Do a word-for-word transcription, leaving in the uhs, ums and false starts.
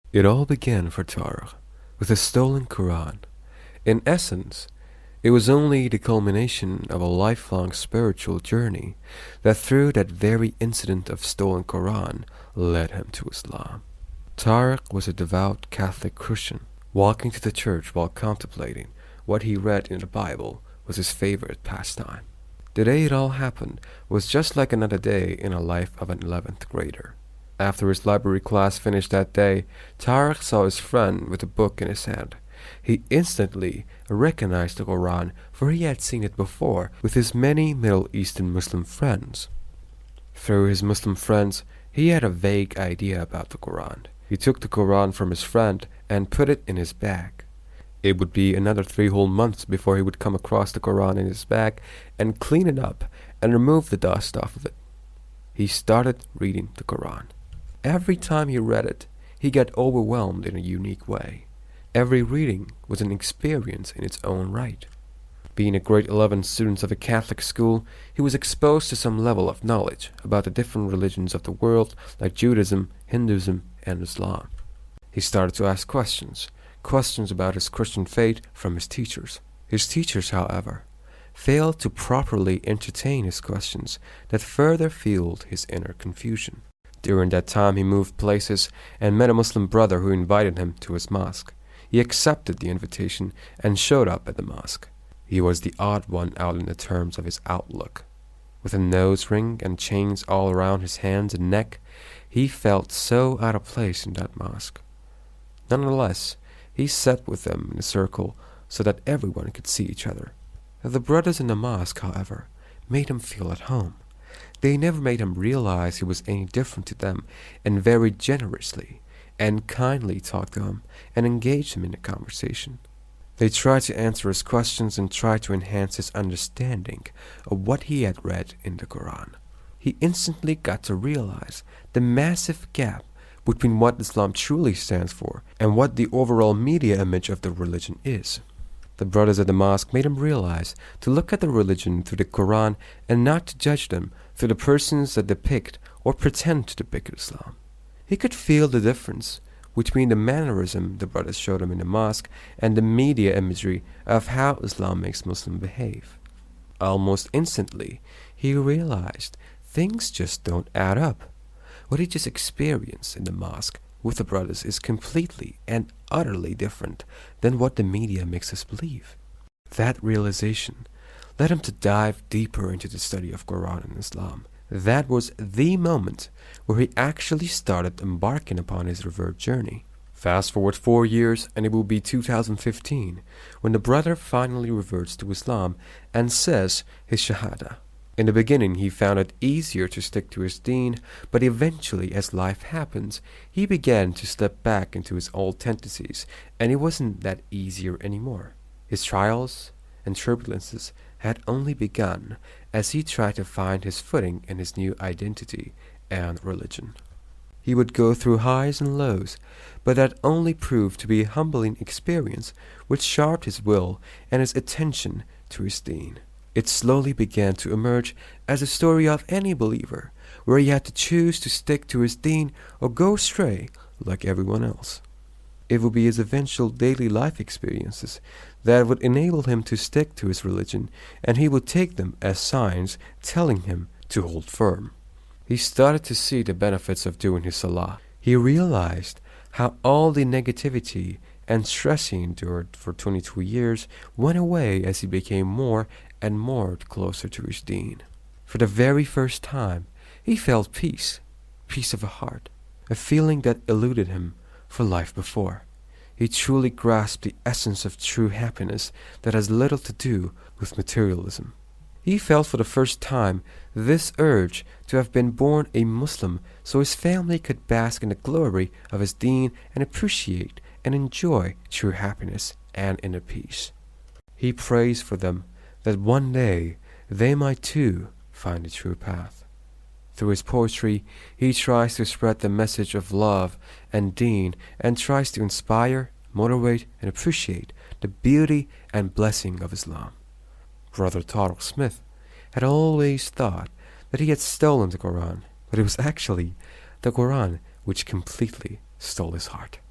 It all began for Tariq with a stolen Quran. In essence, it was only the culmination of a lifelong spiritual journey that through that very incident of stolen Quran led him to Islam. Tariq was a devout Catholic Christian. Walking to the church while contemplating what he read in the Bible was his favorite pastime. The day it all happened was just like another day in the life of an eleventh grader. After his library class finished that day, Tariq saw his friend with a book in his hand. He instantly recognized the Quran, for he had seen it before with his many Middle Eastern Muslim friends. Through his Muslim friends, he had a vague idea about the Quran. He took the Quran from his friend and put it in his bag. It would be another three whole months before he would come across the Quran in his bag and clean it up and remove the dust off of it. He started reading the Quran. Every time he read it, he got overwhelmed in a unique way. Every reading was an experience in its own right. Being a grade eleven student of a Catholic school, he was exposed to some level of knowledge about the different religions of the world like Judaism, Hinduism, and Islam. He started to ask questions, questions about his Christian faith from his teachers. His teachers, however, failed to properly entertain his questions that further fueled his inner confusion. During that time he moved places and met a Muslim brother who invited him to his mosque. He accepted the invitation and showed up at the mosque. He was the odd one out in the terms of his outlook. With a nose ring and chains all around his hands and neck, he felt so out of place in that mosque. Nonetheless, he sat with them in a circle so that everyone could see each other. The brothers in the mosque, however, made him feel at home. They never made him realize he was any different to them, and very generously and kindly talked to him and engaged him in a conversation. They tried to answer his questions and tried to enhance his understanding of what he had read in the Quran. He instantly got to realize the massive gap between what Islam truly stands for and what the overall media image of the religion is. The brothers at the mosque made him realize to look at the religion through the Quran and not to judge them through the persons that depict or pretend to depict Islam. He could feel the difference between the mannerism the brothers showed him in the mosque and the media imagery of how Islam makes Muslims behave. Almost instantly, he realized things just don't add up. What he just experienced in the mosque with the brothers is completely and utterly different than what the media makes us believe. That realization led him to dive deeper into the study of Quran and Islam. That was the moment where he actually started embarking upon his revert journey. Fast forward four years and it will be two thousand fifteen when the brother finally reverts to Islam and says his Shahada. In the beginning he found it easier to stick to his deen, but eventually as life happens, he began to slip back into his old tendencies, and it wasn't that easier anymore. His trials and turbulences had only begun as he tried to find his footing in his new identity and religion. He would go through highs and lows, but that only proved to be a humbling experience which sharpened his will and his attention to his deen. It slowly began to emerge as a story of any believer, where he had to choose to stick to his deen or go astray like everyone else. It would be his eventual daily life experiences that would enable him to stick to his religion, and he would take them as signs telling him to hold firm. He started to see the benefits of doing his salah. He realized how all the negativity and stress he endured for twenty-two years went away as he became more and more closer to his deen. For the very first time, he felt peace, peace of heart, a feeling that eluded him for life before. He truly grasped the essence of true happiness that has little to do with materialism. He felt for the first time this urge to have been born a Muslim so his family could bask in the glory of his deen and appreciate and enjoy true happiness and inner peace. He prays for them that one day they might too find the true path. Through his poetry, he tries to spread the message of love and deen and tries to inspire, motivate, and appreciate the beauty and blessing of Islam. Brother Tariq Smith had always thought that he had stolen the Quran, but it was actually the Quran which completely stole his heart.